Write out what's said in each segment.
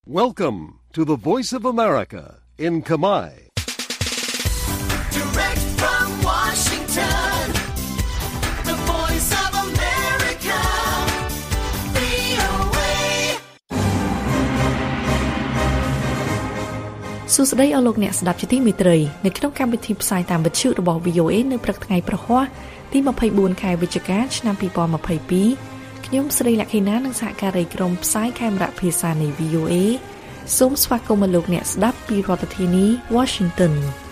Welcome to the Voice of America in Khmer. Direct from Washington, the Voice of America, VOA. សួស្តីអស់លោកអ្នកស្ដាប់ជាទីមេត្រីនៅក្នុងកម្មវិធីផ្សាយតាមវិទ្យុរបស់ VOA នៅព្រឹកថ្ងៃប្រហ័សទី24ខែវិច្ឆិកាឆ្នាំ2022ខ្ញុំស្រីលក្ខិណានិងសហការីក្រុមផ្សាយខេមរៈភាសានៃ VOA សូមស្វាគមន៍លោកអ្នកស្ដាប់ពីរដ្ឋធានី Washington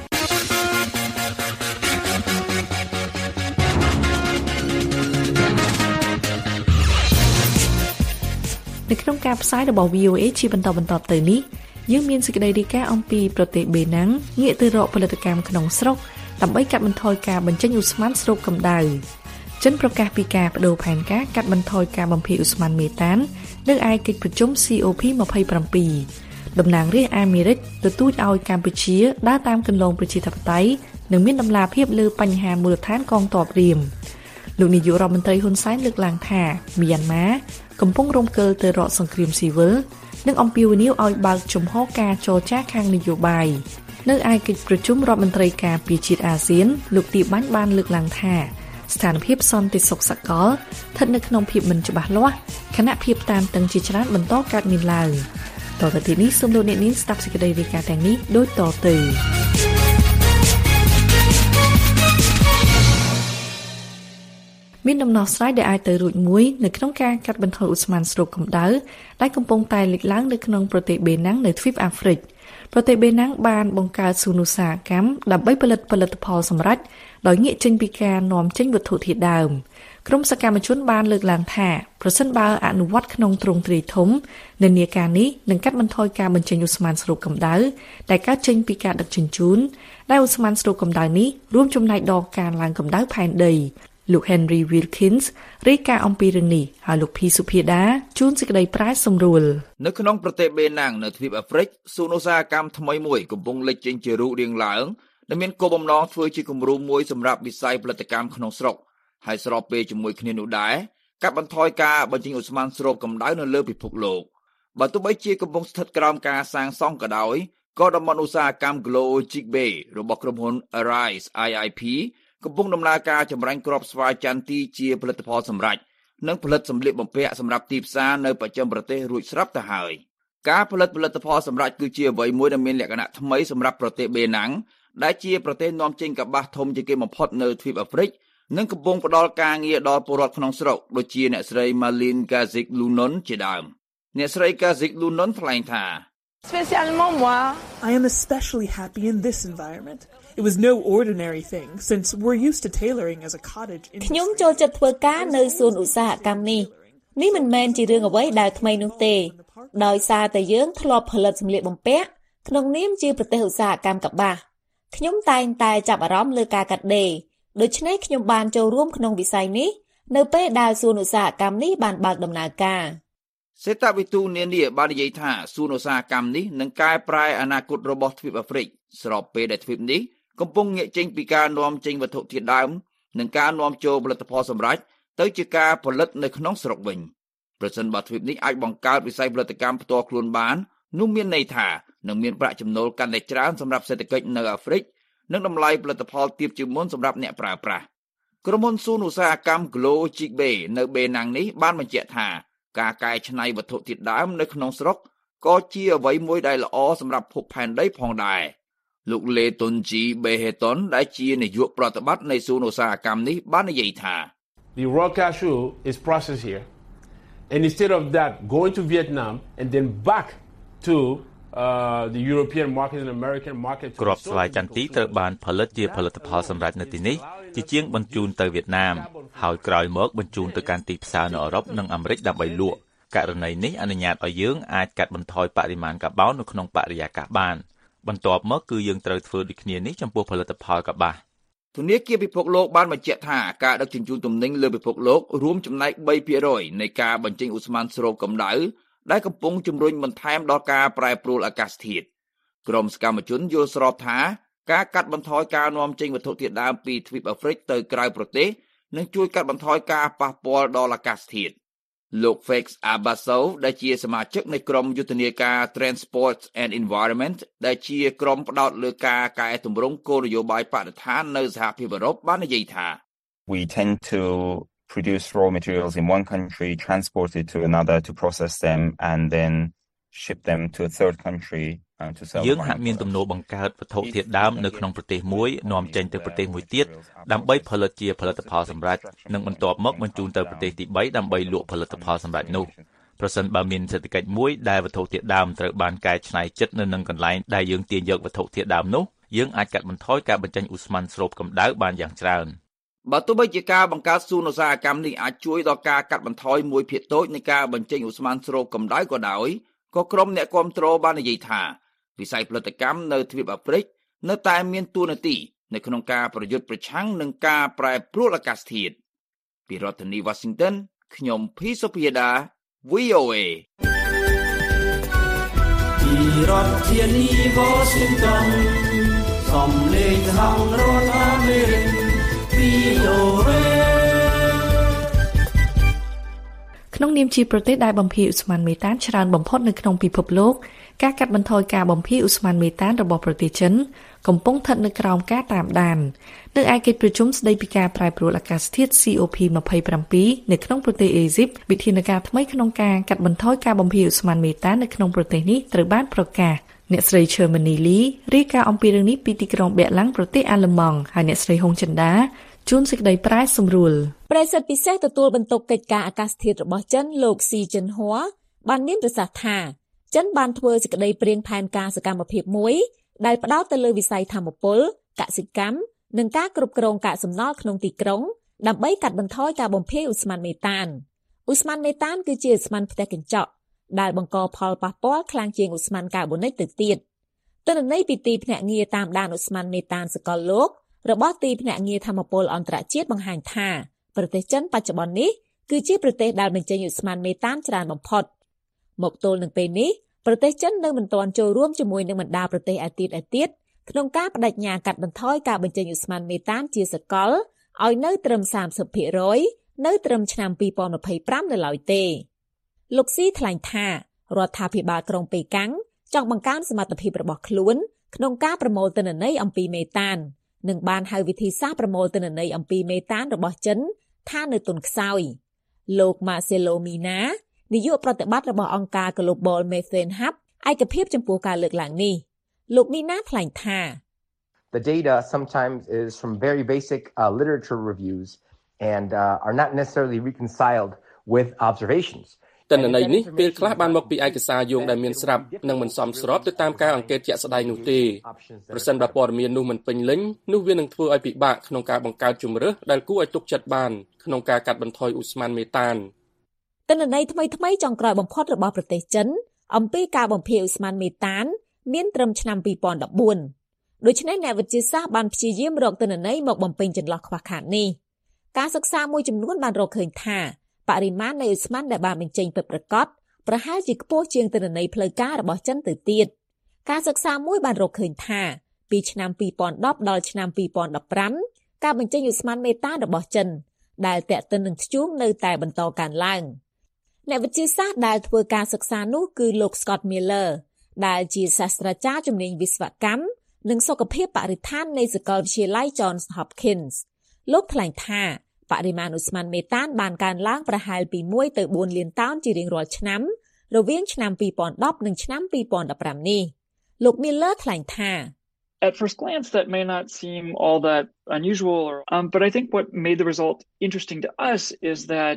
នៅក្នុងការផ្សាយរបស់ VOA ជាបន្តទៅនេះយើងមានសេចក្តីរាយការណ៍អំពីប្រទេសបេណាំងងាកទៅរកផលិតកម្មក្នុងស្រុកដើម្បីកាត់បន្ថយការបញ្ចេញឧស្ម័នស្រូបកម្ដៅចិនប្រកាសពីការបដូរផែនការកាត់បន្ថយការបំភាយឧស្ម័នមេតាននៅឯកិច្ចប្រជុំ COP27 តំណាងរាស្ត្រអាមេរិកទទូចឲ្យកម្ពុជាដើរតាមគន្លងប្រជាធិបតេយ្យនិងមានដំណាភៀបលើបញ្ហាមូលដ្ឋានកងទ័ពរៀមលោកនាយករដ្ឋមន្ត្រីហ៊ុនសែនលើកឡើងថាមីយ៉ាន់ម៉ាកំពុងរំកិលទៅរកសង្គ្រាមស៊ីវិលនិងអំពាវនាវឲ្យបើកជំហរការចរចាខាងនយោបាយនៅឯកិច្ចប្រជុំរដ្ឋមន្ត្រីការពារជាតិអាស៊ានលោកទីបាញ់បានលើកឡើងថាស្ថានភាពសន្តិសុខសកលស្ថិតនៅក្នុងភាពមិនច្បាស់លាស់ខណៈភាពតានតឹងជាច្រើនបន្តកើតមានឡើងតទៅទីនេះសូមលោកអ្នកនាងស្ដាប់សេចក្តីរាយការណ៍ទាំងនេះដូចតទៅមានដំណោះស្រាយដែលអាចទៅរួចមួយនៅក្នុងការកាត់បន្ថយឧស្ម័នស្រូបកម្ដៅដែលកំពុងតែលេចឡើងនៅក្នុងប្រទេសបេណាំងនៅទ្វីបអាហ្វ្រិកប្រទេសបេណាំងបានបង្កើតសួនឧស្សាហកម្មដើម្បីផលិតផលសម្រេចដោយងាកចេញពីការនាំចេញវត្ថុធាតុដើមក្រុមសកម្មជនបានលើកឡើងថាប្រសិនបើអនុវត្តក្នុងទ្រង់ទ្រាយធំនិន្នាការនេះនឹងកាត់បន្ថយការបញ្ចេញឧស្ម័នស្រូបកម្ដៅដែលកើតចេញពីការដឹកជញ្ជូនដែលឧស្ម័នស្រូបកម្ដៅនេះរួមចំណែកដល់ការឡើងកម្ដៅផែនដីលោក Henry Wilkins រាយការណ៍អំពីរឿងនេះហើយលោកភីសុភាដាជួនសេចក្តីប្រាយសម្រួលនៅក្នុងប្រទេសបេណាំងនៅទ្វីបអាហ្វ្រិកសួនឧស្សាហកម្មថ្មីមួយកំពុងលេចចេញជារូបរាងឡើងដែលមានគោលបំណងធ្វើជាគំរូមួយសម្រាប់វិស័យផលិតកម្មក្នុងស្រុកហើយស្របពេលជាមួយគ្នានោះដែរកាត់បន្ថយការបញ្ចេញឧស្ម័នស្រូបកម្ដៅនៅលើពិភពលោកបើទោះបីជាកំពុងស្ថិតក្រោមការសាងសង់ក៏ដោយក៏តំបន់ឧស្សាហកម្ម Glow Chick Bay របស់ក្រុមហ៊ុន Arise IIP កំពុងដំណើរការចម្រាញ់គ្រាប់ស្វាយចន្ទទីជាផលិតផលសម្រេចនិងផលិតសម្លៀកបំពាក់សម្រាប់ទីផ្សារនៅបស្ចិមប្រទេសរួចស្រាប់ទៅហើយការផលិតផលសម្រេចគឺជាអ្វីមួយដែលមានលក្ខណៈថ្មីសម្រាប់ប្រទេសបេណាំងដែលជាប្រទេសនាំចេញកប្បាសធំជាងគេបំផុតនៅទ្វីបអាហ្វ្រិកនិងកំពុងផ្ដល់ការងារដល់ពលរដ្ឋក្នុងស្រុកដូចជាអ្នកស្រី Malin Gazik-Lunon ជាដើមអ្នកស្រី Gazik-Lunon ថ្លែងថា Spécialement moi I am especially happy in this environment. It was no ordinary thing since we're used to tailoring as a cottage industry. ខ្ញុំចូលចិត្តធ្វើការនៅសួនឧស្សាហកម្មនេះមិនមែនជារឿងអ្វីដែលថ្មីនោះទេដោយសារតែយើងធ្លាប់ផលិតសម្លៀកបំពាក់ក្នុងនាមជាប្រទេសឧស្សាហកម្មកប្បាសខ្ញុំតែងតែចាប់អារម្មណ៍លើការកាត់ដេរដូច្នេះខ្ញុំបានចូលរួមក្នុងវិស័យនេះនៅពេលដែលសួនឧស្សាហកម្មនេះបានបើកដំណើរការសេតវិទូនានាបាននិយាយថាសួនឧស្សាហកម្មនេះនឹងកែប្រែអនាគតរបស់ទ្វីបអាហ្វ្រិកស្របពេលដែលទ្វីបនេះកំពុងងាកចេញពីការនាំចេញវត្ថុធាតុដើមនិងការនាំចូលផលិតផលសម្រេចទៅជាការផលិតនៅក្នុងស្រុកវិញប្រសិនបើទ្វីបនេះអាចបង្កើតវិស័យផលិតកម្មផ្ទាល់ខ្លួនបាននោះមានន័យថានឹងមានប្រាក់ចំណូលកាន់តែច្រើនសម្រាប់សេដ្ឋកិច្ចនៅអាហ្វ្រិកនិងតម្លៃផលិតផលទាបជាងមុនសម្រាប់អ្នកប្រើប្រាស់ក្រុមហ៊ុនសួនឧស្សាហកម្ម Glow Chick Bay នៅបេណាំងនេះបានបញ្ជាក់ថាការកែច្នៃវត្ថុធាតុដើមនៅក្នុងស្រុកក៏ជាអ្វីមួយដែលល្អសម្រាប់ភពផែនដីផងដែរលោកលេតុនជីបេហេតុនដែលជានាយកប្រតិបត្តិនៃសួនឧស្សាហកម្មនេះបាននិយាយថា The raw cashew is processed here and instead of that going to Vietnam and then back to the European market and American market គ្រាប់ស្វាយចន្ទទីត្រូវបានផលិតជាផលិតផលសម្រាប់នៅទីនេះជាជាងបញ្ជូនទៅវៀតណាមហើយក្រោយមកបញ្ជូនទៅកាន់ទីផ្សារនៅអឺរ៉ុបនិងអាមេរិកដើម្បីលក់ករណីនេះអនុញ្ញាតឲ្យយើងអាចកាត់បន្ថយបរិមាណកាបូននៅក្នុងបរិយាកាសបានបន្ទាប់មកគឺយើងត្រូវធ្វើដូចគ្នានេះចំពោះផលិតផលកប្បាសធនាគារពិភពលោកបានបញ្ជាក់ថាការដឹកជញ្ជូនទំនិញលើពិភពលោករួមចំណែក 3% នៃការបញ្ចេញឧស្ម័នស្រូបកម្ដៅដែលកំពុងជំរុញបន្ថែមដល់ការប្រែប្រួលអាកាសធាតុក្រុមសកម្មជនយល់ស្របថាការកាត់បន្ថយការនាំចេញវត្ថុធាតុដើមពីទ្វីបអាហ្វ្រិកទៅក្រៅប្រទេសនឹងជួយកាត់បន្ថយការប៉ះពាល់ដល់អាកាសធាតុលោក Felix Abaso ដែលជាសមាជិកនៃក្រុមយុទ្ធនាការ Transport and Environment ដែលជាក្រុមផ្ដោតលើការកែតម្រង់គោលនយោបាយបរិស្ថាននៅសហភាពអឺរ៉ុបបាននិយាយថា We tend to produce raw materials in one country, transport it to another to process them and then ship them to a third country to sell. យើងហាក់មានទំនោរបង្កើតវត្ថុធាតុដើមនៅក្នុងប្រទេសមួយនាំចេញទៅប្រទេសមួយទៀតដើម្បីផលិតជាផលិតផលសម្រេចនិងបន្ទាប់មកបញ្ជូនទៅប្រទេសទី3ដើម្បីលក់ផលិតផលសម្រេចនោះប្រសិនបើមានសេដ្ឋកិច្ចមួយដែលវត្ថុធាតុដើមត្រូវបានកែច្នៃចិត្តនៅនឹងកន្លែងដែលយើងទាញយកវត្ថុធាតុដើមនោះយើងអាចកាត់បន្ថយការបញ្ចេញឧស្ម័នស្រូបកម្ដៅបានយ៉ាងច្រើនបើទោះបីជាការបង្កើតសួនឧស្សាហកម្មនេះអាចជួយដល់ការកាត់បន្ថយមួយភាគតូចនៃការបញ្ចេញឧស្ម័នស្រូបកម្ដៅក៏ដោយក៏ក្រុមអ្នកគាំទ្របាននិយាយថាវិស័យផលិតកម្មនៅទ្វីបអាហ្វ្រិកនៅតែមានតួនាទីនៅក្នុងការប្រយុទ្ធប្រឆាំងនឹងការប្រែប្រួលអាកាសធាតុពីរដ្ឋធានី Washington ខ្ញុំភីសុភាដា VOA ពីរដ្ឋធានី Washington សំឡេងហៅរដ្ឋអាមេរិក VOA ក្នុងនាមជាប្រទេសដែលបំភាយឧស្ម័នមេតានច្រើនបំផុតនៅក្នុងពិភពលោកការកាត់បន្ថយការបំភាយឧស្ម័នមេតានរបស់ប្រទេសចិនកំពុងស្ថិតនៅក្រោមការតាមដាននៅឯកិច្ចប្រជុំស្តីពីការប្រែប្រួលអាកាសធាតុ COP27 នៅក្នុងប្រទេសអេស៊ីបវិធានការថ្មីក្នុងការកាត់បន្ថយការបំភាយឧស្ម័នមេតាននៅក្នុងប្រទេសនេះត្រូវបានប្រកាសអ្នកស្រី Shermani Lee រាយការណ៍អំពីរឿងនេះពីទីក្រុងបែកឡាំងប្រទេសអាល្លឺម៉ង់ហើយអ្នកស្រីហុងចិន្តាជួនសេចក្តីប្រែសម្រួលប្រធានពិសេសទទួលបន្ទុកកិច្ចការអាកាសធាតុរបស់ចិនលោកស៊ីចិនហួរបានមានប្រសាសន៍ថាចិនបានធ្វើសេចក្តីព្រៀងផែនការសកម្មភាពមួយដែលផ្ដោតទៅលើវិស័យថាមពលកសិកម្មនិងការគ្រប់គ្រងកាកសំណល់ក្នុងទីក្រុងដើម្បីកាត់បន្ថយការបំភាយឧស្ម័នមេតានឧស្ម័នមេតានគឺជាឧស្ម័នផ្ទះកញ្ចក់ដែលបង្កផលប៉ះពាល់ខ្លាំងជាងឧស្ម័នកាបូនិកទៅទៀតទិន្នន័យពីទីភ្នាក់ងារតាមដានឧស្ម័នមេតានសកលលោករបស់ទីភ្នាក់ងារថាមពលអន្តរជាតិបង្ហាញថាប្រទេសចិនបច្ចុប្បន្ននេះគឺជាប្រទេសដែលបញ្ចេញឧស្ម័នមេតានច្រើនបំផុតមកទល់នឹងពេលនេះប្រទេសចិននៅមិនទាន់ចូលរួមជាមួយនឹងបណ្ដាប្រទេសអាស៊ានក្នុងការបដិញ្ញាកាត់បន្ថយការបញ្ចេញឧស្ម័នមេតានជាសកលឲ្យនៅត្រឹម 30% នៅត្រឹមឆ្នាំ2025នៅឡើយទេលោកស៊ីថ្លែងថារដ្ឋាភិបាលក្រុងប៉េកាំងចង់បង្កើនសមត្ថភាពរបស់ខ្លួនក្នុងការប្រមូលទិន្នន័យអំពីមេតាននិងបានហៅវិធីសាស្ត្រប្រមូលទិន្នន័យអំពីមេតានរបស់ចិនថានៅទន់ខ្សោយលោក Marcelo Mina នាយកប្រតិបត្តិរបស់អង្គការ Global Methane Hub ឯកភាពចំពោះការលើកឡើងនេះលោក Mina ថ្លែងថា The data sometimes is from very basic literature reviews and are not necessarily reconciled with observations ទិន្នន័យនេះពេលខ្លះបានមកពីឯកសារយោងដែលមានស្រាប់និងមិនសមស្របទៅតាមការអង្កេតជាក់ស្ដែងនោះទេប្រសិនបើព័ត៌មាននោះមិនពេញលេញនោះវានឹងធ្វើឲ្យពិបាកក្នុងការបង្កើតជម្រើសដែលគួរឲ្យទុកចិត្តបានក្នុងការកាត់បន្ថយឧស្ម័នមេតានទិន្នន័យថ្មីៗចុងក្រោយបំផុតរបស់ប្រទេសចិនអំពីការបំភាយឧស្ម័នមេតានមានត្រឹមឆ្នាំ2014ដូច្នេះអ្នកវិទ្យាសាស្ត្របានព្យាយាមរកទិន្នន័យមកបំពេញចន្លោះខ្វះខាតនេះការសិក្សាមួយចំនួនបានរកឃើញថាបរិមាណនៃឧស្ម័នដែលបានបញ្ចេញពិតប្រាកដប្រហែលជាខ្ពស់ជាងទិន្នន័យផ្លូវការរបស់ចិនទៅទៀតការសិក្សាមួយបានរកឃើញថាពីឆ្នាំ2010ដល់ឆ្នាំ2015ការបញ្ចេញឧស្ម័នមេតានរបស់ចិនដែលទាក់ទិននឹងធ្យូងនៅតែបន្តកើនឡើងអ្នកវិទ្យាសាស្ត្រដែលធ្វើការសិក្សានោះគឺលោក Scott Miller ដែលជាសាស្ត្រាចារ្យជំនាញវិស្វកម្មនិងសុខភាពបរិស្ថាននៃសាកលវិទ្យាល័យ Johns Hopkins លោកថ្លែងថាបរិមាណឧស្ម័នមេតានបានកើនឡើងប្រហែលពី1ទៅ4លានតោនជារៀងរាល់ឆ្នាំរវាងឆ្នាំ2010និងឆ្នាំ2015នេះលោក Miller ថ្លែងថា At first glance, that may not seem all that unusual, but I think what made the result interesting to us is that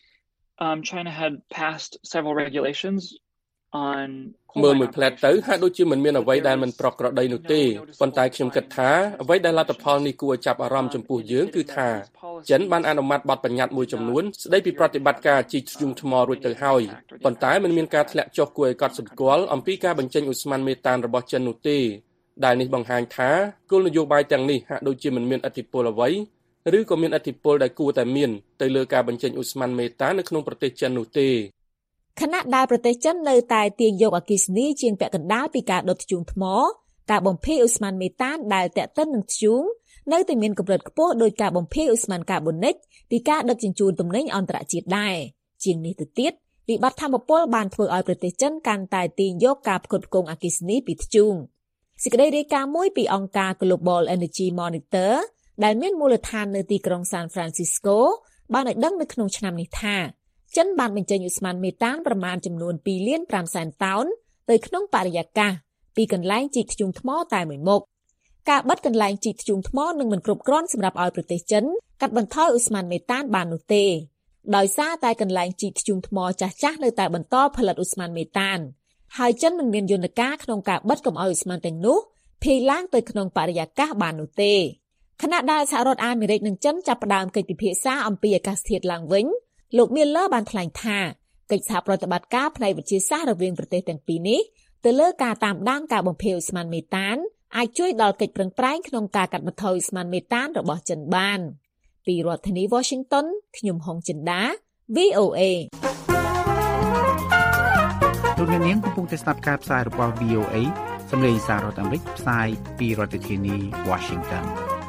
China had passed several regulations on មើលមួយផ្លែតទៅហាក់ដូចជាមិនមានអ្វីដែលមិនប្រក្រតីនោះទេប៉ុន្តែខ្ញុំគិតថាអ្វីដែលលទ្ធផលនេះគួរចាប់អារម្មណ៍ចំពោះយើងគឺថាចិនបានអនុម័តបទបញ្ញត្តិមួយចំនួនស្តីពីប្រតិបត្តិការជីកធ្យូងថ្មរួចទៅហើយប៉ុន្តែមិនមានការធ្លាក់ចុះគួរឲ្យកត់សម្គាល់អំពីការបញ្ចេញឧស្ម័នមេតានរបស់ចិននោះទេដែលនេះបង្ហាញថាគោលនយោបាយទាំងនេះហាក់ដូចជាមិនមានឥទ្ធិពលអ្វីឬក៏មានឥទ្ធិពលដែលគួរតែមានទៅលើការបញ្ចេញឧស្ម័នមេតាននៅក្នុងប្រទេសចិននោះទេខណៈដែលប្រទេសចិននៅតែទាញយកអគ្គិសនីជាងពាក់កណ្ដាលពីការដុតធ្យូងថ្មការបំភាយឧស្ម័នមេតានដែលទាក់ទិននឹងធ្យូងនៅតែមានកម្រិតខ្ពស់ដោយការបំភាយឧស្ម័នកាបូនិកពីការដឹកជញ្ជូនទំនិញអន្តរជាតិដែរជាងនេះទៅទៀតវិបត្តិធម្មពលបានធ្វើឲ្យប្រទេសចិនកាន់តែទាញយកការផ្គត់ផ្គង់អគ្គិសនីពីធ្យូងសេចក្តីរាយការណ៍មួយពីអង្គការ Global Energy Monitor ដែលមានមូលដ្ឋាននៅទីក្រុង San Francisco បានឲ្យដឹងនៅក្នុងឆ្នាំនេះថាចិនបានបញ្ចេញឧស្ម័នមេតានប្រមាណចំនួន 2.5 លានតោនទៅក្នុងបរិយាកាសពីកន្លែងជីកធ្យូងថ្មតែមួយមុខការបិទកន្លែងជីកធ្យូងថ្មនឹងមិនគ្រប់គ្រាន់សម្រាប់ឲ្យប្រទេសចិនកាត់បន្ថយឧស្ម័នមេតានបាននោះទេដោយសារតែកន្លែងជីកធ្យូងថ្មចាស់ៗនៅតែបន្តផលិតឧស្ម័នមេតានហើយចិនមិនមានយន្តការក្នុងការបិទកុំឲ្យឧស្ម័នទាំងនោះភាយឡើងទៅក្នុងបរិយាកាសបាននោះទេខណៈដែលសហរដ្ឋអាមេរិកនិងចិនចាប់ផ្ដើមកិច្ចពិភាក្សាអំពីអាកាសធាតុឡើងវិញលោក Miller បានថ្លែងថាកិច្ចសហប្រតិបត្តិការផ្នែកវិទ្យាសាស្ត្ររវាងប្រទេសទាំងពីរនេះទៅលើការតាមដានការបំភាយឧស្ម័នមេតានអាចជួយដល់កិច្ចប្រឹងប្រែងក្នុងការកាត់បន្ថយឧស្ម័នមេតានរបស់ចិនបានពីរដ្ឋធានី Washington ខ្ញុំហុងចិន្តា VOA លោកអ្នកនាងកំពុងតែស្ដាប់ការផ្សាយរបស់ VOA សម្លេងសាររដ្ឋអាមេរិកផ្សាយពីរដ្ឋធានី Washington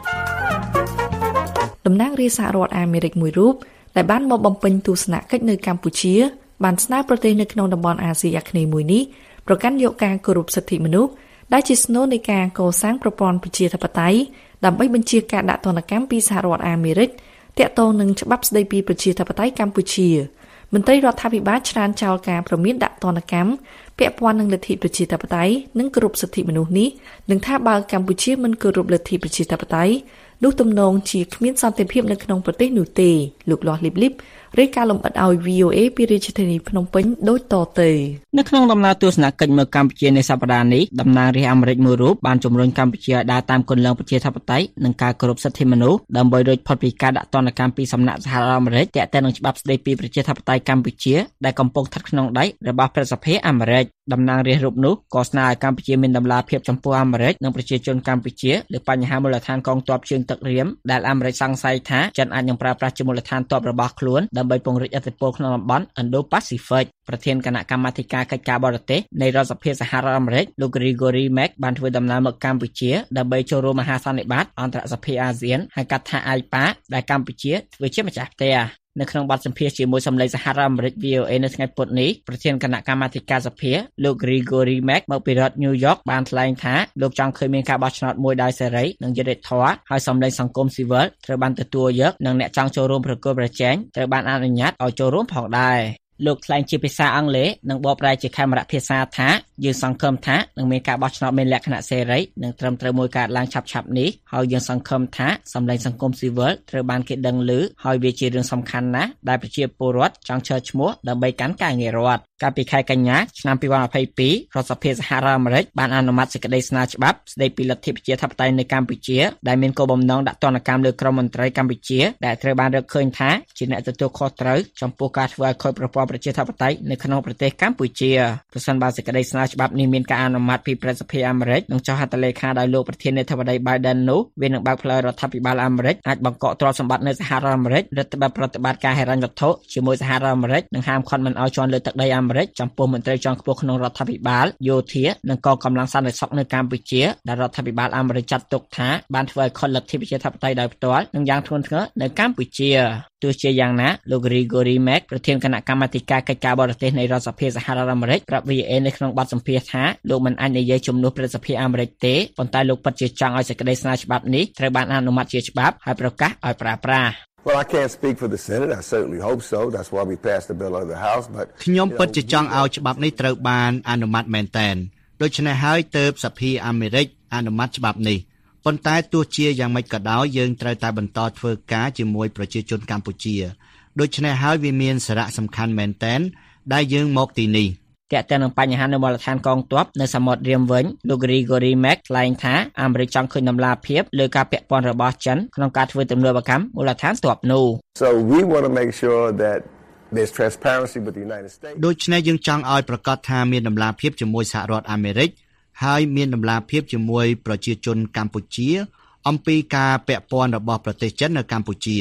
តំណាងរាជសហរដ្ឋអាមេរិកមួយរូបដែលបានមកបំពេញទស្សនកិច្ចនៅកម្ពុជាបានស្នើប្រទេសនៅក្នុងតំបន់អាស៊ីអាគ្នេយ៍មួយនេះប្រកាន់យកការគោរពសិទ្ធិមនុស្សដែលជាស្នូលនៃការកសាងប្រព័ន្ធប្រជាធិបតេយ្យដើម្បីបញ្ជាការដាក់ទណ្ឌកម្មពីសហរដ្ឋអាមេរិកទាក់ទងនឹងច្បាប់ស្តីពីប្រជាធិបតេយ្យកម្ពុជាមន្ត្រីរដ្ឋាភិបាលច្រានចោលការព្រមានដាក់ទណ្ឌកម្មពាក់ព័ន្ធនឹងលទ្ធិប្រជាធិបតេយ្យនិងគោរពសិទ្ធិមនុស្សនេះនឹងថាបើកម្ពុជាមិនគោរពលទ្ធិប្រជាធិបតេយ្យនោះទំនងជាគ្មានសន្តិភាពនៅក្នុងប្រទេសនោះទេលោកលាស់លីបលីបរាយការណ៍លម្អិតឲ្យ VOA ពីរាជធានីភ្នំពេញដូចតទៅនៅក្នុងដំណើរទស្សនកិច្ចមកកម្ពុជានៅសប្តាហ៍នេះតំណាងរាស្ត្រអាមេរិកមួយរូបបានជំរុញកម្ពុជាឲ្យដើរតាមគន្លងប្រជាធិបតេយ្យនិងការគោរពសិទ្ធិមនុស្សដើម្បីរួចផុតពីការដាក់ទណ្ឌកម្មពីសំណាក់សហរដ្ឋអាមេរិកទាក់ទងនឹងច្បាប់ស្តីពីប្រជាធិបតេយ្យកម្ពុជាដែលកំពុងស្ថិតក្នុងដៃរបស់ប្រសិទ្ធិអាមេរិកតំណាងរាស្ត្ររូបនោះក៏ស្នើឲ្យកម្ពុជាមានដំណាភាពចំពោះអាមេរិកនិងប្រជាជនកម្ពុជាលើបញ្ហាមូលដ្ឋានកងទ័ពជើងទឹករៀមដែលអាមេរិកសង្ស័យថាចិនអាចនឹងប្រើប្រាស់ជាមូលដ្ឋានទ័ពរបស់ខ្លួនដើម្បីពង្រីកឥទ្ធិពលក្នុងតំបន់ Indo-Pacific ប្រធានគណៈកម្មាធិការកិច្ចការបរទេសនៃរដ្ឋសភាសហរដ្ឋអាមេរិកលោក Gregory Meck បានធ្វើដំណើរមកកម្ពុជាដើម្បីចូលរួមមហាសន្និបាតអន្តរសភាអាស៊ានហៅកាត់ថា AIPAC ដែលកម្ពុជាធ្វើជាម្ចាស់ផ្ទះនៅក្នុងបទសម្ភាសន៍ជាមួយសម្លេងសហរដ្ឋអាមេរិក VOA នៅថ្ងៃពុធនេះប្រធានគណៈកម្មាធិការសភាលោក Gregory Meck មកពីរដ្ឋ New York បានថ្លែងថាលោកចង់ឃើញមានការបោះឆ្នោតមួយដោយសេរីនិងយុត្តិធម៌ហើយសម្លេងសង្គមស៊ីវិលត្រូវបានទទួលយកនិងអ្នកចង់ចូលរួមប្រកួតប្រជែងត្រូវបានអនុញ្ញាតឲ្យចូលរួមផងដែរលោកថ្លែងជាភាសាអង់គ្លេសនិងបកប្រែជាខេមរៈភាសាថាយើងសង្ឃឹមថានឹងមានការបោះឆ្នោតមានលក្ខណៈសេរីនិងត្រឹមត្រូវមួយកើតឡើងឆាប់ៗនេះហើយយើងសង្ឃឹមថាសម្លេងសង្គមស៊ីវិលត្រូវបានគេដឹងឮហើយវាជារឿងសំខាន់ណាស់ដែលប្រជាពលរដ្ឋចង់ឈរឈ្មោះដើម្បីកាន់ការងាររដ្ឋកាលពីខែកញ្ញាឆ្នាំ2022រដ្ឋសភាសហរដ្ឋអាមេរិកបានអនុម័តសេចក្តីស្នើច្បាប់ស្តីពីលទ្ធិប្រជាធិបតេយ្យនៅកម្ពុជាដែលមានគោលបំណងដាក់ទណ្ឌកម្មលើក្រុមមន្ត្រីកម្ពុជាដែលត្រូវបានរកឃើញថាជាអ្នកទទួលខុសត្រូវចំពោះការធ្វើឲ្យខូចប្រព័ន្ធប្រជាធិបតេយ្យនៅក្នុងប្រទេសកម្ពុជាប្រសិនបើសេចក្តីស្នើច្បាប់នេះមានការអនុម័តពីប្រសិទ្ធិអាមេរិកនិងចុះហត្ថលេខាដោយលោកប្រធានាធិបតី Biden នោះវានឹងបើកផ្លូវរដ្ឋាភិបាលអាមេរិកអាចបង្កកទ្រព្យសម្បត្តិនៅសហរដ្ឋអាមេរិករដ្ឋបាលប្រតិបត្តិការហិរញ្ញវត្ថុជាមួយសហរដ្ឋអាមេរិកនិងហាមឃាត់មិនឲ្យជន់លើទឹកដីអាមេរិកចំពោះមន្ត្រីជាន់ខ្ពស់ក្នុងរដ្ឋាភិបាលយោធានិងកងកម្លាំងសន្តិសុខនៅកម្ពុជាដែលរដ្ឋាភិបាលអាមេរិកចាត់ទុកថាបានធ្វើឲ្យខុសលទ្ធិប្រជាធិបតេយ្យដោយផ្ទាល់និងយ៉ាងធ្ងន់ធ្ងរនៅកម្ពុជាទោះជាយ៉ាងណាលោក Gregory Meck ប្រធានគណៈកម្មាធិការកិច្ចការបរទេសនៃរដ្ឋសភាសហរដ្ឋអាមេរិកប្រាប់ VOA នៅក្នុងបទសម្ភាសន៍ថាលោកមិនអាចនិយាយជំនួសប្រសិទ្ធិអាមេរិកទេប៉ុន្តែលោកពិតជាចង់ឲ្យសេចក្តីស្នើច្បាប់នេះត្រូវបានអនុម័តជាច្បាប់ហើយប្រកាសឲ្យប្រើប្រាស់ Well, I can't speak for the Senate. I certainly hope so. That's why we passed the bill out of the House. But ខ្ញុំពិតជាចង់ឲ្យច្បាប់នេះត្រូវបានអនុម័តមែនទែនដូច្នេះហើយទើបសភាអាមេរិកអនុម័តច្បាប់នេះប៉ុន្តែទោះជាយ៉ាងម៉េចក៏ដោយយើងត្រូវតែបន្តធ្វើការជាមួយប្រជាជនកម្ពុជាដូច្នេះហើយវាមានសារៈសំខាន់មែនទែនដែលយើងមកទីនេះទាក់ទងនឹងបញ្ហានៅមូលដ្ឋានកងទ័ពនៅសមុទ្ររៀមវិញលោក Gregory Meck ថ្លែងថាអាមេរិកចង់ឃើញដំណាភាពលើការពាក់ព័ន្ធរបស់ចិនក្នុងការធ្វើទំនើបកម្មមូលដ្ឋានទ័ពនោះ So we want to make sure that there's transparency with the United States ដូច្នេះយើងចង់ឲ្យប្រកាសថាមានដំណាភាពជាមួយសហរដ្ឋអាមេរិកហើយមានដំណាភាពជាមួយប្រជាជនកម្ពុជាអំពីការពាក់ព័ន្ធរបស់ប្រទេសចិននៅកម្ពុជា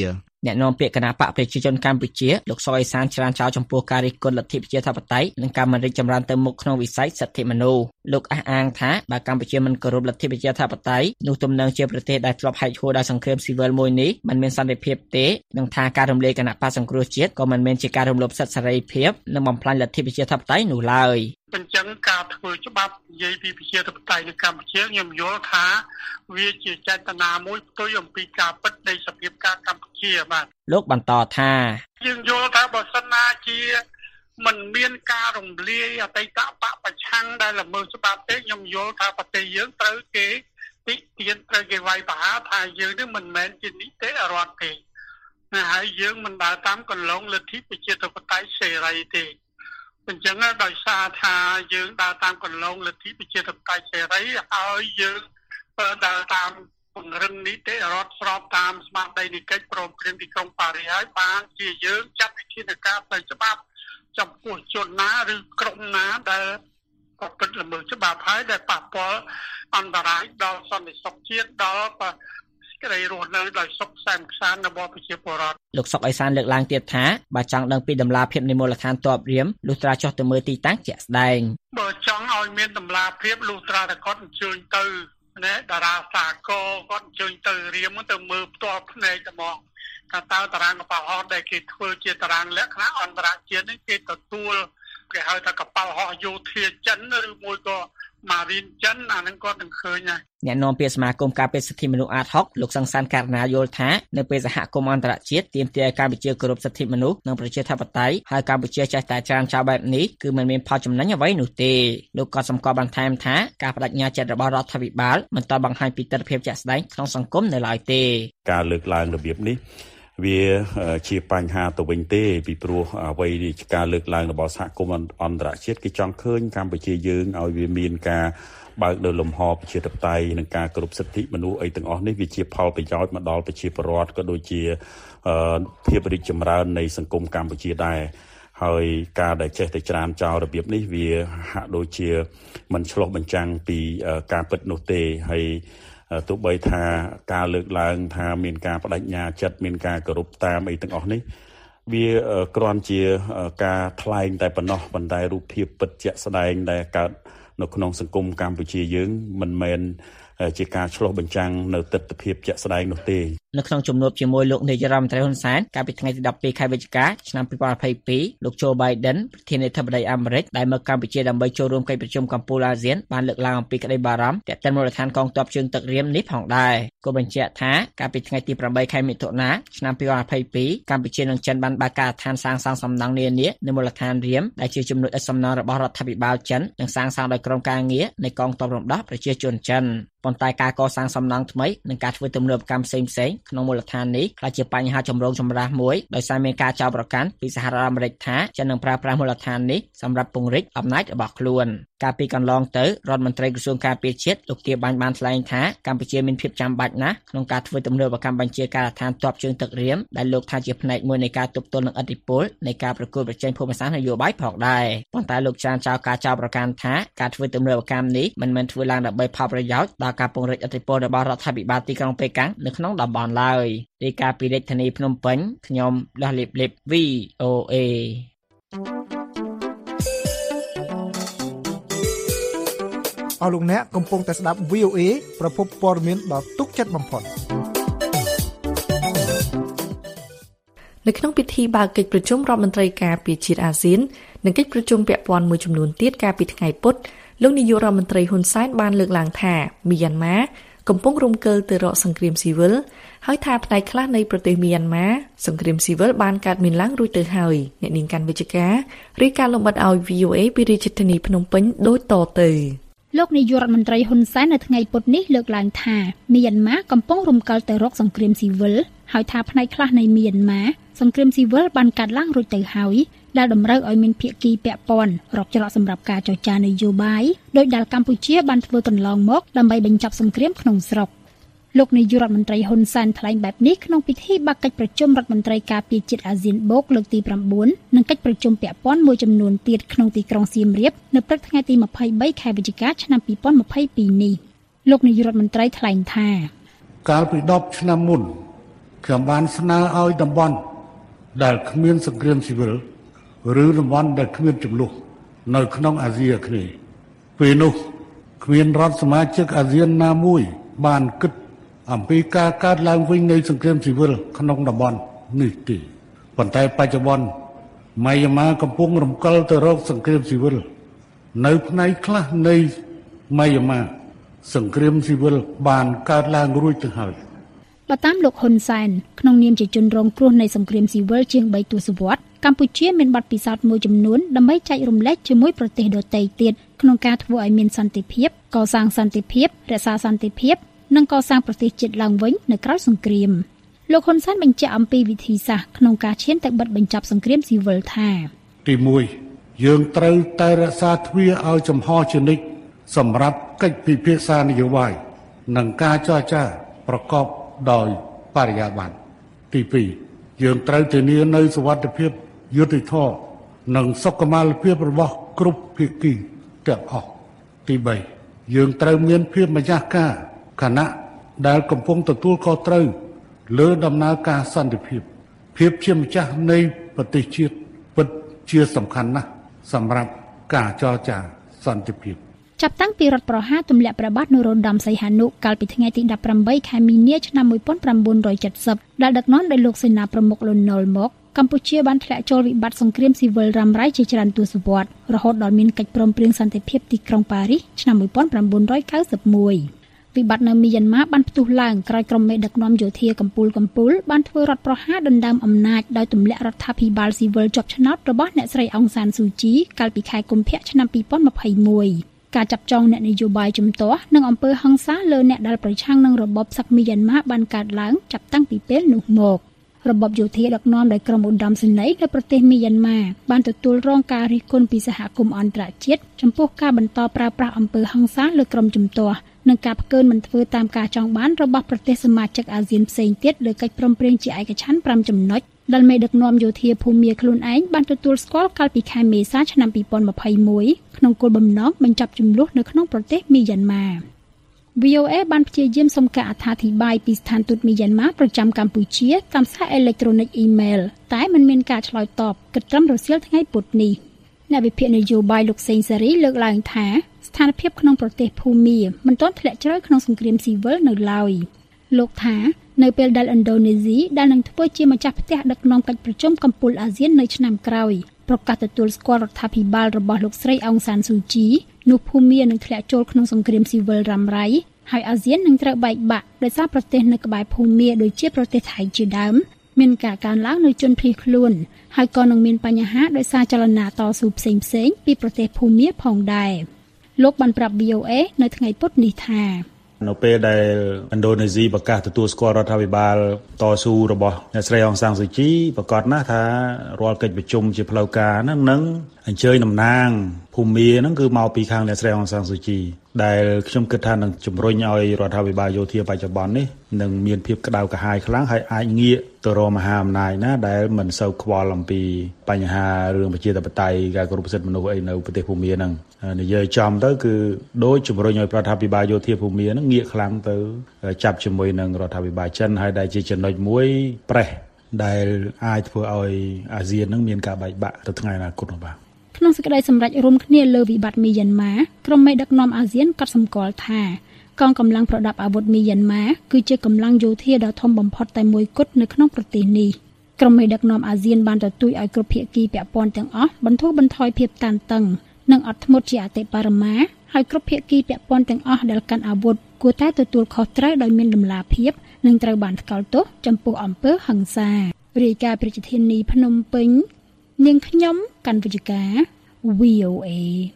អ្នកនាំពាក្យគណៈបកប្រជាជនកម្ពុជាលោកសុកអេសានច្រានចោលចំពោះការរិះគន់លទ្ធិប្រជាធិបតេយ្យនិងការមិនរីកចម្រើនទៅមុខក្នុងវិស័យសិទ្ធិមនុស្សលោកអះអាងថាបើកម្ពុជាមិនគោរពលទ្ធិប្រជាធិបតេយ្យនោះទំនងជាប្រទេសដែលធ្លាប់ហែកហួរដោយសង្គ្រាមស៊ីវិលមួយនេះមិនមានសន្តិភាពទេនិងថាការរំលាយគណៈបកសង្គ្រោះជាតិក៏មិនមែនជាការរំលោភសិទ្ធិសេរីភាពនិងបំផ្លាញលទ្ធិប្រជាធិបតេយ្យនោះឡើយអញ្ចឹងការធ្វើច្បាប់និយាយពីប្រជាធិបតេយ្យនៅកម្ពុជាខ្ញុំយល់ថាវាជាចេតនាមួយផ្ទុយអំពីការពិតនៃសភាពការកម្ពុជាបាទលោកបន្តថាយើងយល់ថាបើសិនណាជាមិនមានការរំលាយអតីតបកប្រឆាំងដែលល្មើសច្បាប់ទេខ្ញុំយល់ថាប្រទេសយើងត្រូវគេតិទៀនត្រូវគេវាយប្រហារថាយើងនេះមិនមែនជានីតិរដ្ឋទេហើយយើងមិនដើរតាមគន្លងលទ្ធិប្រជាធិបតេយ្យសេរីទេអញ្ចឹងដោយសារថាយើងដើរតាមគន្លងលទ្ធិប្រជាធិបតេយ្យសេរីហើយយើងដើរតាមពង្រឹងនីតិរដ្ឋស្របតាមស្មារតីនៃកិច្ចព្រមព្រៀងទីក្រុងប៉ារីសហើយបានជាយើងចាត់វិធានការផ្លូវច្បាប់ចំពោះជនណាឬក្រុមណាដែលប្រព្រឹត្តល្មើសច្បាប់ហើយដែលប៉ះពាល់អន្តរាយដល់សន្តិសុខជាតិដល់ក្តីរស់នៅដោយសុខសាន្តខ្សាន្តរបស់ប្រជាពលរដ្ឋលោកសុកអេសានលើកឡើងទៀតថាបើចង់ដឹងពីតម្លាភាពនៃមូលដ្ឋានទ័ពរៀមលុះត្រាចុះទៅមើលទីតាំងជាក់ស្ដែងបើចង់ឲ្យមានតម្លាភាពលុះត្រាតែគាត់អញ្ជើញទៅណាតារាសាគរគាត់អញ្ជើញទៅរៀមទៅមើលផ្ទាល់ភ្នែកតែហ្មងថាតើតារាងកប៉ាល់ហោះដែលគេធ្វើជាតារាងលក្ខណៈអន្តរជាតិនេះគេទទួលគេហៅថាកប៉ាល់ហោះយោធាចិនឬមួយក៏ម៉ារីនចិនអានឹងគាត់នឹងឃើញហើយអ្នកនាំពាក្យសមាគមការពារសិទ្ធិមនុស្សអាត60លោកសង្សានករណាយល់ថានៅពេលសហគមន៍អន្តរជាតិទាមទារឲ្យកម្ពុជាគោរពសិទ្ធិមនុស្សនិងប្រជាធិបតេយ្យហើយកម្ពុជាចេះតែច្រានចោលបែបនេះគឺមិនមានផលចំណេញអ្វីនោះទេលោកក៏សម្គាល់បន្ថែមថាការបដិញ្ញាចិត្តរបស់រដ្ឋាភិបាលមិនតបង្ហាញពីទស្សនវិជ្ជាជាក់ស្ដែងក្នុងសង្គមនៅឡើយទេការលើកឡើងរបៀបនេះវាជាបញ្ហាទៅវិញទេពីព្រោះអ្វីការលើកឡើងរបស់សហគមន៍អន្តរជាតិគេចង់ឃើញកម្ពុជាយើងឲ្យវាមានការបើកនៅលំហប្រជាធិបតេយ្យនិងការគោរពសិទ្ធិមនុស្សអីទាំងអស់នេះវាជាផលប្រយោជន៍មកដល់ប្រជាពលរដ្ឋក៏ដូចជាភាពរីកចម្រើននៃសង្គមកម្ពុជាដែរហើយការដែលចេះតែច្រានចោលរបៀបនេះវាហាក់ដូចជាមិនឆ្លុះបញ្ចាំងពីការពិតនោះទេហើយទោះបីថាការលើកឡើងថាមានការបដិញ្ញាចិត្តមានការគោរពតាមអីទាំងអស់នេះវាគ្រាន់ជាការថ្លែងតែប៉ុណ្ណោះប៉ុន្តែរូបភាពពិតជាក់ស្ដែងដែលកើតនៅក្នុងសង្គមកម្ពុជាយើងមិនមែនជាការឆ្លុះបញ្ចាំងនៅទស្សនវិជ្ជាជាក់ស្ដែងនោះទេនៅក្នុងជំនួបជាមួយលោកនាយរដ្ឋមន្ត្រីហ៊ុនសែនកាលពីថ្ងៃទី12ខែវិច្ឆិកាឆ្នាំ2022លោក Joe Biden ប្រធានាធិបតីអាមេរិកដែលមកកម្ពុជាដើម្បីចូលរួមកិច្ចប្រជុំកំពូលអាស៊ានបានលើកឡើងអំពីក្តីបារម្ភទាក់ទងមូលដ្ឋានកងទ័ពជើងទឹករៀមនេះផងដែរក៏បញ្ជាក់ថាកាលពីថ្ងៃទី8ខែមិថុនាឆ្នាំ2022កម្ពុជានិងចិនបានបើកការដ្ឋានសាងសង់សំណង់នានានៅមូលដ្ឋានរៀមដែលជាចំណុចឥតសំណល់របស់រដ្ឋាភិបាលចិននិងសាងសង់ដោយក្រុមការងារនៃកងទ័ពរំដោះប្រជាជនចិនប៉ុន្តែការកសាងសំណង់ថ្មីនិងការធ្វើទំនើបកម្មផ្សេងៗក្នុងមូលដ្ឋាននេះក្លាយជាបញ្ហាចម្រូងចម្រាសមួយដោយសារមានការចោទប្រកាន់ពីសហរដ្ឋអាមេរិកថាចិននឹងប្រើប្រាស់មូលដ្ឋាននេះសម្រាប់ពង្រីកអំណាចរបស់ខ្លួនកាលពីកន្លងទៅរដ្ឋមន្ត្រីក្រសួងការពារជាតិលោកទាបាញ់បានថ្លែងថាកម្ពុជាមានភាពចាំបាច់ណាស់ក្នុងការធ្វើទំនើបកម្មបញ្ជាការដ្ឋានទ័ពជើងទឹករៀមដែលលោកថាជាផ្នែកមួយនៃការទប់ទល់នឹងឥទ្ធិពលនៃការប្រកួតប្រជែងភូមិសាស្ត្រនយោបាយផងដែរប៉ុន្តែលោកច្រានចោលការចោទប្រកាន់ថាការធ្វើទំនើបកម្មនេះមិនមែនធ្វើឡើងដើម្បីផលប្រយោជន៍ដល់ការពង្រីកឥទ្ធិពលរបស់រដ្ឋាភិបាលទីក្រុងប៉េកាំងនៅក្នុងតំបន់ឡើយរាយការណ៍ពីរាជធានីភ្នំពេញខ្ញុំលាស់លីបលីប VOA អស់លោកអ្នកកំពុងតែស្ដាប់ VOA ប្រភពព័ត៌មានដ៏ទុកចិត្តបំផុតនៅក្នុងពិធីបើកកិច្ចប្រជុំរដ្ឋមន្ត្រីការពារជាតិអាស៊ាននិងកិច្ចប្រជុំពាក់ព័ន្ធមួយចំនួនទៀតកាលពីថ្ងៃពុធលោកនាយករដ្ឋមន្ត្រីហ៊ុនសែនបានលើកឡើងថាមីយ៉ាន់ម៉ាកំពុងរំកិលទៅរកសង្គ្រាមស៊ីវិលហើយថាផ្នែកខ្លះនៃប្រទេសមីយ៉ាន់ម៉ាសង្គ្រាមស៊ីវិលបានកើតមានឡើងរួចទៅហើយអ្នកនាងកាន់វិជ្ជការរាយការណ៍លម្អិតឲ្យ VOA ពីរាជធានីភ្នំពេញដូចតទៅលោកនាយករដ្ឋមន្ត្រីហ៊ុនសែននៅថ្ងៃពុធនេះលើកឡើងថាមីយ៉ាន់ម៉ាកំពុងរំកិលទៅរកសង្គ្រាមស៊ីវិលហើយថាផ្នែកខ្លះនៃមីយ៉ាន់ម៉ាសង្គ្រាមស៊ីវិលបានកាត់ឡើងរួចទៅហើយដែលតម្រូវឲ្យមានភាគីពាក់ព័ន្ធរកច្រកសម្រាប់ការចរចានយោបាយដោយដែលកម្ពុជាបានធ្វើកន្លងមកដើម្បីបញ្ចប់សង្គ្រាមក្នុងស្រុកលោកនាយករដ្ឋមន្ត្រីហ៊ុនសែនថ្លែងបែបនេះក្នុងពិធីបើកកិច្ចប្រជុំរដ្ឋមន្ត្រីការពារជាតិអាស៊ានបូកលើកទី9និងកិច្ចប្រជុំពាក់ព័ន្ធមួយចំនួនទៀតក្នុងទីក្រុងសៀមរាបនៅព្រឹកថ្ងៃទី23ខែវិច្ឆិកាឆ្នាំ2022នេះលោកនាយករដ្ឋមន្ត្រីថ្លែងថាកាលពី10ឆ្នាំមុនខ្ញុំបានស្នើឲ្យតំបន់ដែលគ្មានសង្គ្រាមស៊ីវិលឬតំបន់ដែលគ្មានជម្លោះនៅក្នុងអាស៊ីអាគ្នេយ៍ពេលនោះគ្មានរដ្ឋសមាជិកអាស៊ានណាមួយបានគិតអំពីការកើតឡើងវិញនៃសង្គ្រាមស៊ីវិលក្នុងតំបន់នេះទេប៉ុន្តែបច្ចុប្បន្នម៉ាយ៉ាន់ម៉ាកំពុងរំកិលទៅរកសង្គ្រាមស៊ីវិលនៅផ្នែកខ្លះនៃម៉ាយ៉ាន់ម៉ាសង្គ្រាមស៊ីវិលបានកើតឡើងរួចទៅហើយបើតាមលោកហ៊ុនសែនក្នុងនាមជាជនរងគ្រោះនៃសង្គ្រាមស៊ីវិលជាង3ទសវត្សរ៍កម្ពុជាមានបទពិសោធន៍មួយចំនួនដើម្បីចែករំលែកជាមួយប្រទេសដទៃទៀតក្នុងការធ្វើឲ្យមានសន្តិភាពកសាងសន្តិភាពរក្សាសន្តិភាពនិងកសាងប្រទេសជាតិឡើងវិញនៅក្រៅសង្គ្រាមលោកហ៊ុនសែនបញ្ជាក់អំពីវិធីសាស្ត្រក្នុងការឈានទៅបិទបញ្ចប់សង្គ្រាមស៊ីវិលថាទី1យើងត្រូវតែរក្សាទ្វារឲ្យចំហជានិច្ចសម្រាប់កិច្ចពិភាក្សានយោបាយនិងការចរចាប្រកបដោយបរិយាបន្នទី2យើងត្រូវធានានូវសុវត្ថិភាពយុត្តិធម៌និងសុខុមាលភាពរបស់គ្រប់ភាគីទាំងអស់ទី3យើងត្រូវមានភាពម្ចាស់ការគណៈដែលកំពុងទទួលខុសត្រូវលើដំណើរការសន្តិភាពភាពជាម្ចាស់នៃប្រទេសជាតិពិតជាសំខាន់ណាស់សម្រាប់ការចរចាសន្តិភាពចាប់តាំងពីរដ្ឋប្រហារទម្លាក់ព្រះបាទនរោត្តមសីហនុកាលពីថ្ងៃទី18ខែមីនាឆ្នាំ1970ដែលដឹកនាំដោយលោកសេនាប្រមុខលន់ នល់មកកម្ពុជាបានធ្លាក់ចូលវិបត្តិសង្គ្រាមស៊ីវិលរ៉ាំរ៉ៃជាច្រើនទសវត្សរ៍រហូតដល់មានកិច្ចព្រមព្រៀងសន្តិភាពទីក្រុងប៉ារីសឆ្នាំ1991វិបត្តិនៅមីយ៉ាន់ម៉ាបានផ្ទុះឡើងក្រោយក្រុមមេដឹកនាំយោធាកំពូលបានធ្វើរដ្ឋប្រហារដណ្ដើមអំណាចដោយទម្លាក់រដ្ឋាភិបាលស៊ីវិលជាប់ឆ្នោតរបស់អ្នកស្រីអុងសានស៊ូជីកាលពីខែកុម្ភៈឆ្នាំ2021ការចាប់ចងអ្នកនយោបាយជំទាស់និងអំពើហិង្សាលើអ្នកដែលប្រឆាំងនឹងរបបសឹកមីយ៉ាន់ម៉ាបានកើតឡើងចាប់តាំងពីពេលនោះមករបបយោធាដឹកនាំដោយក្រុមឧត្តមសេនីយ៍នៅប្រទេសមីយ៉ាន់ម៉ាបានទទួលរងការរិះគន់ពីសហគមន៍អន្តរជាតិចំពោះការបន្តប្រើប្រាស់អំពើហិង្សាលើក្រុមជំទាស់និងការផ្កើនមិនធ្វើតាមការចង់បានរបស់ប្រទេសសមាជិកអាស៊ានផ្សេងទៀតលើកិច្ចព្រមព្រៀងជាឯកច្ឆន្ទ5ចំណុចដែលមេដឹកនាំយោធាភូមាខ្លួនឯងបានទទួលស្គាល់កាលពីខែមេសាឆ្នាំ2021ក្នុងគោលបំណងបញ្ចប់ជម្លោះនៅក្នុងប្រទេសមីយ៉ាន់ម៉ា VOA បានព្យាយាមសុំការអត្ថាធិប្បាយពីស្ថានទូតមីយ៉ាន់ម៉ាប្រចាំកម្ពុជាតាមសារអេឡិចត្រូនិកអ៊ីមែលតែមិនមានការឆ្លើយតបគិតត្រឹមរសៀលថ្ងៃពុធនេះអ្នកវិភាគនយោបាយលោកសេងសេរីលើកឡើងថាស្ថានភាពក្នុងប្រទេសភូមាមិនទាន់ធ្លាក់ជ្រៅក្នុងសង្គ្រាមស៊ីវិលនៅឡើយលោកថានៅពេលដែលឥណ្ឌូនេស៊ីដែលនឹងធ្វើជាម្ចាស់ផ្ទះដឹកនាំកិច្ចប្រជុំកំពូលអាស៊ាននៅឆ្នាំក្រោយប្រកាសទទួលស្គាល់រដ្ឋាភិបាលរបស់លោកស្រីអុងសានស៊ូជីនោះភូមានឹងធ្លាក់ចូលក្នុងសង្គ្រាមស៊ីវិលរ៉ាំរ៉ៃហើយអាស៊ាននឹងត្រូវបែកបាក់ដោយសារប្រទេសនៅក្បែរភូមាដូចជាប្រទេសថៃជាដើមមានការកើនឡើងនៃជនភៀសខ្លួនហើយក៏នឹងមានបញ្ហាដោយសារចលនាតស៊ូផ្សេងៗពីប្រទេសភូមាផងដែរលោកបានប្រាប់ VOA នៅថ្ងៃពុធនេះថានៅពេលដែលឥណ្ឌូនេស៊ីប្រកាសទទួលស្គាល់រដ្ឋាភិបាលតស៊ូរបស់អ្នកស្រីអុងសានស៊ូជីប្រកាសណាស់ថារាល់កិច្ចប្រជុំជាផ្លូវការហ្នឹងនឹងអញ្ជើញតំណាងភូមាហ្នឹងគឺមកពីខាងអ្នកស្រីអុងសានស៊ូជីដែលខ្ញុំគិតថានឹងជំរុញឲ្យរដ្ឋាភិបាលយោធាបច្ចុប្បន្ននេះនឹងមានភាពក្តៅក្រហាយខ្លាំងហើយអាចងាកទៅរកមហាអំណាចណាដែលមិនសូវខ្វល់អំពីបញ្ហារឿងប្រជាធិបតេយ្យការគោរពសិទ្ធិមនុស្សអីនៅប្រទេសភូមាហ្នឹងនិយាយចំទៅគឺដូចជំរុញឲ្យរដ្ឋាភិបាលយោធាភូមាហ្នឹងងាកខ្លាំងទៅចាប់ជាមួយនឹងរដ្ឋាភិបាលចិនហើយដែលជាចំណុចមួយប្រេះដែលអាចធ្វើឲ្យអាស៊ានហ្នឹងមានការបែកបាក់ទៅថ្ងៃអនាគតនោះបាទក្នុងសេចក្តីសម្រេចរួមគ្នាលើវិបត្តិមីយ៉ាន់ម៉ាក្រុមមេដឹកនាំអាស៊ានកត់សម្គាល់ថាកងកម្លាំងប្រដាប់អាវុធមីយ៉ាន់ម៉ាគឺជាកម្លាំងយោធាដ៏ធំបំផុតតែមួយគត់នៅក្នុងប្រទេសនេះក្រុមមេដឹកនាំអាស៊ានបានទទូចឲ្យគ្រប់ភាគីពាក់ព័ន្ធទាំងអស់បន្ធូរបន្ថយភាពតានតឹងនិងអត់ធ្មត់ជាអតិបរមាហើយគ្រប់ភាគីពាក់ព័ន្ធទាំងអស់ដែលកាន់អាវុធគួរតែទទួលខុសត្រូវដោយមានតម្លាភាពនិងត្រូវបានថ្កោលទោសចំពោះអំពើហិង្សារាយការណ៍ប្រជាធានីភ្នំពេញនាងខ្ញុំកាន់វិជ្ជការ VOA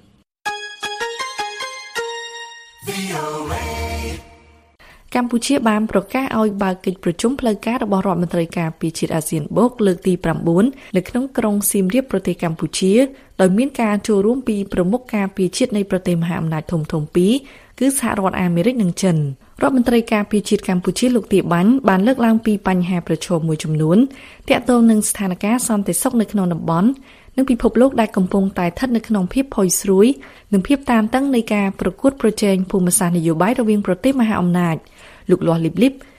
កម្ពុជាបានប្រកាសឲ្យបើកកិច្ចប្រជុំផ្លូវការរបស់រដ្ឋមន្ត្រីការពារជាតិអាស៊ានបូកលើកទី9នៅក្នុងក្រុងសៀមរាបប្រទេសកម្ពុជាដោយមានការចូលរួមពីប្រមុខការពារជាតិនៃប្រទេសមហាអំណាចធំៗពីរគឺសហរដ្ឋអាមេរិកនិងចិនរដ្ឋមន្ត្រីការពារជាតិកម្ពុជាលោកទាបាញ់បានលើកឡើងពីបញ្ហាប្រឈមមួយចំនួនទាក់ទងនឹងស្ថានភាពសន្តិសុខនៅក្នុងតំបន់និងពិភពលោកដែលកំពុងតែស្ថិតនៅក្នុងភាពផុយស្រួយនិងភាពតានតឹងនៃការប្រកួតប្រជែងភូមិសាស្ត្រនយោបាយរវាងប្រទេសមហាអំណាចលោកលាស់លីបលីប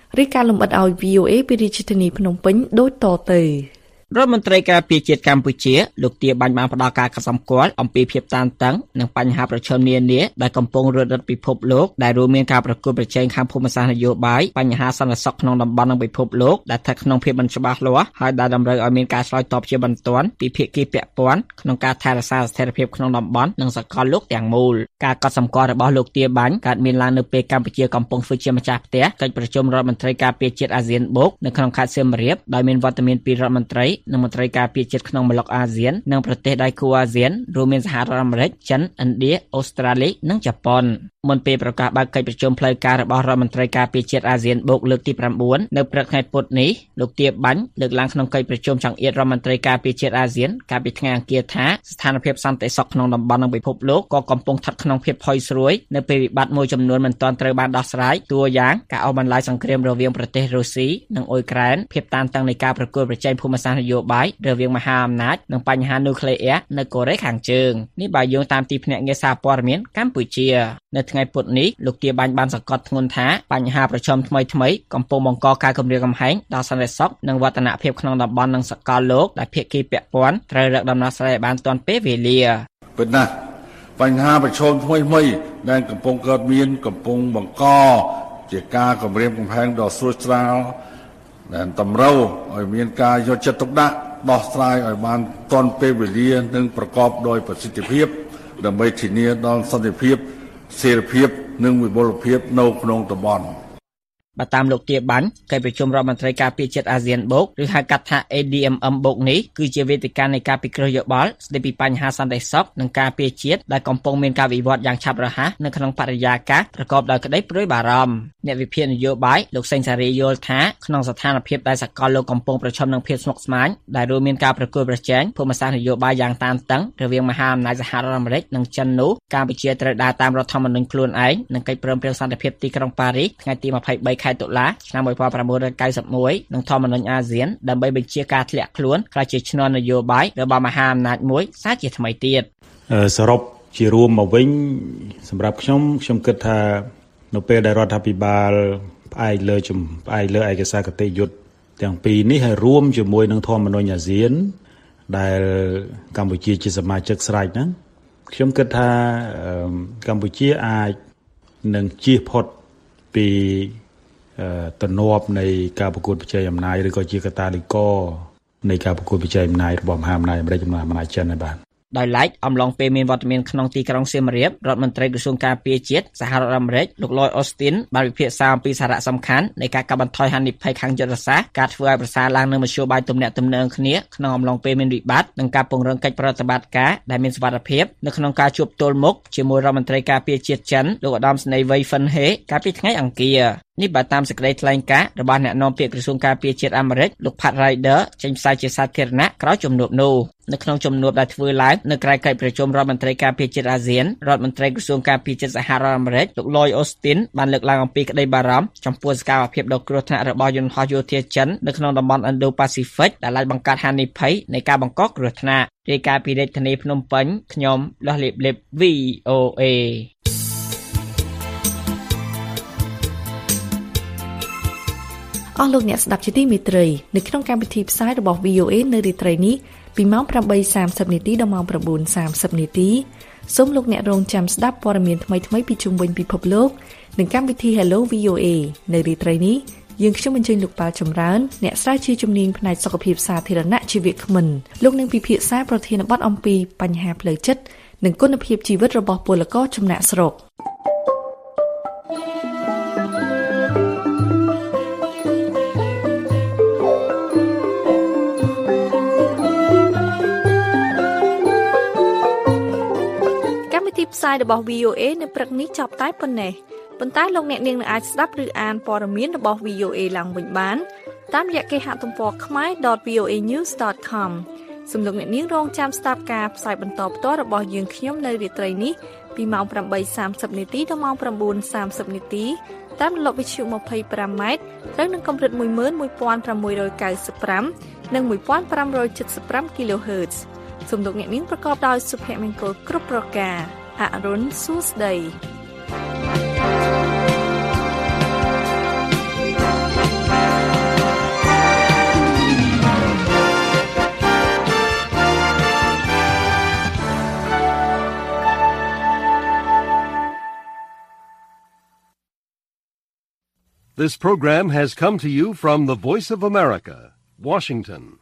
រាយការណ៍លម្អិតឲ្យ VOA ពីរាជធានីភ្នំពេញដូចតទៅរដ្ឋមន្ត្រីការពារជាតិកម្ពុជាលោកទាបាញ់បានផ្ដល់ការកត់សម្គាល់អំពីភាពតានតឹងនិងបញ្ហាប្រឈមនានាដែលកំពុងរត់រត់ពិភពលោកដែលរួមមានការប្រកួតប្រជែងខាងភូមិសាស្ត្រនយោបាយបញ្ហាសន្តិសុខក្នុងតំបន់និងពិភពលោកដែលស្ថិតក្នុងភាពមិនច្បាស់លាស់ហើយដែលតម្រូវឲ្យមានការឆ្លើយតបជាបន្ទាន់ពីភាគីពាក់ព័ន្ធក្នុងការថែរក្សាស្ថិរភាពក្នុងតំបន់និងសកលលោកទាំងមូលការកត់សម្គាល់របស់លោកទាបាញ់កើតមានឡើងនៅពេលកម្ពុជាកំពុងធ្វើជាម្ចាស់ផ្ទះកិច្ចប្រជុំរដ្ឋមន្ត្រីការពារជាតិអាស៊ានបូកនៅក្នុងខេត្តសៀមរាបដោយមានវត្តមានពីរដ្ឋមន្ត្រីនិងមន្ត្រីការពារជាតិក្នុងម្លុកអាស៊ាននិងប្រទេសដៃគូអាស៊ានរួមមានសហរដ្ឋអាមេរិកចិនឥណ្ឌាអូស្ត្រាលីនិងជប៉ុនមុនពេលប្រកាសបើកកិច្ចប្រជុំផ្លូវការរបស់រដ្ឋមន្ត្រីការពារជាតិអាស៊ានបូកលើកទី9នៅព្រឹកថ្ងៃពុធនេះលោកទាបាញ់លើកឡើងក្នុងកិច្ចប្រជុំចង្អៀតរដ្ឋមន្ត្រីការពារជាតិអាស៊ានកាលពីថ្ងៃអង្គារថាស្ថានភាពសន្តិសុខក្នុងតំបន់និងពិភពលោកក៏កំពុងស្ថិតក្នុងភាពផុយស្រួយនៅពេលវិបត្តិមួយចំនួនមិនទាន់ត្រូវបានដោះស្រាយតួយ៉ាងការអូសបន្លាយសង្គ្រាមរវាងប្រទេសរុស្ស៊ីនិងអ៊ុយក្រែនភាពតានតឹងនៃការប្រកួតប្រជែងភូមិសាស្ត្រនយោបាយរវាងមហាអំណាចនិងបញ្ហានូក្លេអ៊ែរនៅកូរ៉េខាងជើងនេះបើយោងតាមទីភ្នាក់ងារសារព័ត៌មានកម្ពុជានៅថ្ងៃពុធនេះលោកទាបាញ់បានសង្កត់ធ្ងន់ថាបញ្ហាប្រឈមថ្មីកំពុងបង្កការគំរាមកំហែងដល់សន្តិសុខនិងវឌ្ឍនភាពក្នុងតំបន់និងសកលលោកដែលភាគីពាក់ព័ន្ធត្រូវរកដំណោះស្រាយបានទាន់ពេលវេលាពិតណាស់បញ្ហាប្រឈមថ្មីដែលកំពុងកើតមានកំពុងបង្កជាការគំរាមកំហែងដ៏ស្រួចស្រាលដែលតម្រូវឲ្យមានការយកចិត្តទុកដាក់ដោះស្រាយឲ្យបានទាន់ពេលវេលានិងប្រកបដោយប្រសិទ្ធភាពដើម្បីធានាដល់សន្តិភាពសេរីភាពនិងវិបុលភាពនៅក្នុងតំបន់បើតាមលោកទាបាញ់កិច្ចប្រជុំរដ្ឋមន្ត្រីការពារជាតិអាស៊ានបូកឬហៅកាត់ថា ADMM បូកនេះគឺជាវេទិកានៃការពិគ្រោះយោបល់ស្តីពីបញ្ហាសន្តិសុខនិងការពារជាតិដែលកំពុងមានការវិវត្តយ៉ាងឆាប់រហ័សនៅក្នុងបរិយាកាសប្រកបដោយក្តីព្រួយបារម្ភអ្នកវិភាគនយោបាយលោកសេងសារីយល់ថាក្នុងស្ថានភាពដែលសកលលោកកំពុងប្រឈមនឹងភាពស្មុគស្មាញដែលរួមមានការប្រកួតប្រជែងភូមិសាស្ត្រនយោបាយយ៉ាងតានតឹងរវាងមហាអំណាចសហរដ្ឋអាមេរិកនិងចិននោះកម្ពុជាត្រូវដើរតាមរដ្ឋធម្មនុញ្ញខ្លួនឯងនិងកិច្ចព្រមព្រៀងសន្តិភាពទីក្រុងប៉ារីសថ្ងៃទី23 ខែតុលាឆ្នាំ1991និងធម្មនុញ្ញអាស៊ានដើម្បីបញ្ជាការធ្លាក់ខ្លួនក្លាយជាឈ្នន់នយោបាយរបស់មហាអំណាចមួយសារជាថ្មីទៀតសរុបជារួមមកវិញសម្រាប់ខ្ញុំគិតថានៅពេលដែលរដ្ឋាភិបាលផ្អែកលើឯកសារគតិយុត្តទាំងពីរនេះហើយរួមជាមួយនឹងធម្មនុញ្ញអាស៊ានដែលកម្ពុជាជាសមាជិកស្រេចហ្នឹងខ្ញុំគិតថាកម្ពុជាអាចនឹងជៀសផុតពីទំនាប់នៃការប្រកួតប្រជែងអំណាចឬក៏ជាកត្តាលីករនៃការប្រកួតប្រជែងអំណាចរបស់មហាអំណាចអាមេរិកនិងអំណាចចិនដែរបាទដោយឡែកអំឡុងពេលមានវត្តមានក្នុងទីក្រុងសៀមរាបរដ្ឋមន្ត្រីក្រសួងការពារជាតិសហរដ្ឋអាមេរិកលោក Lloyd Austin បានពិភាក្សាអំពីសារៈសំខាន់នៃការកាត់បន្ថយហានិភ័យខាងយុទ្ធសាស្ត្រការធ្វើឲ្យប្រសើរឡើងនូវមធ្យោបាយទំនាក់ទំនងគ្នាក្នុងអំឡុងពេលមានវិបត្តិនិងការពង្រឹងកិច្ចប្រតិបត្តិការដែលមានសុវត្ថិភាពនៅក្នុងការជួបទល់មុខជាមួយរដ្ឋមន្ត្រីការពារជាតិចិនលោកឧត្តមសេនីយ៍វ៉ៃហ្វិនហេកាលពីថ្ងៃអង្គារនេះបើតាមសេចក្តីថ្លែងការណ៍របស់អ្នកនាំពាក្យក្រសួងការពារជាតិអាមេរិកលោក Pat Ryder ចេញផ្សាយជាសាធារណៈក្រោយជំនួបនោះនៅក្នុងជំនួបដែលធ្វើឡើងនៅក្រៅកិច្ចប្រជុំរដ្ឋមន្ត្រីការពារជាតិអាស៊ានរដ្ឋមន្ត្រីក្រសួងការពារជាតិសហរដ្ឋអាមេរិកលោក Lloyd Austin បានលើកឡើងអំពីក្តីបារម្ភចំពោះសកម្មភាពដ៏គ្រោះថ្នាក់របស់យន្តហោះយោធាចិននៅក្នុងតំបន់ Indo-Pacific ដែលអាចបង្កើតហានិភ័យនៃការបង្កគ្រោះថ្នាក់រាយការណ៍ពីរាជធានីភ្នំពេញខ្ញុំលាស់លៀបលៀប VOA អស់លោកអ្នកស្ដាប់ជាទីមេត្រីនៅក្នុងកម្មវិធីផ្សាយរបស់ VOA នៅរាត្រីនេះពីម៉ោង 8:30 នាទីដល់ម៉ោង 9:30 នាទីសូមលោកអ្នករងចាំស្ដាប់ព័ត៌មានថ្មីៗពីជុំវិញពិភពលោកនិងកម្មវិធី Hello VOA នៅរាត្រីនេះយើងខ្ញុំអញ្ជើញលោកប៉ាល់ចម្រើនអ្នកស្រាវជ្រាវជំនាញផ្នែកសុខភាពសាធារណៈជាវាគ្មិនលោកនឹងពិភាក្សាប្រធានបទអំពីបញ្ហាផ្លូវចិត្តនិងគុណភាពជីវិតរបស់ពលករចំណាក់ស្រុកផ្សាយរបស់ VOA នៅព្រឹកនេះចប់តែប៉ុណ្ណេះប៉ុន្តែលោកអ្នកនាងនឹងអាចស្ដាប់ឬអានព័ត៌មានរបស់ VOA ឡើងវិញបានតាមរយៈគេហទំព័រ khmer.voanews.com សូមលោកអ្នកនាងរងចាំស្ដាប់ការផ្សាយបន្តផ្ទាល់របស់យើងខ្ញុំនៅរាត្រីនេះពីម៉ោង 8:30 នាទីដល់ម៉ោង 9:30 នាទីតាមរលកវិទ្យុ 25 ម៉ែត្រត្រូវនឹងកម្រិត 11695 និង 1575 kHz សូមលោកអ្នកនាងប្រកបដោយសុភមង្គលគ្រប់ប្រការអរុនសួស្ដី This program has come to you from the Voice of America, Washington.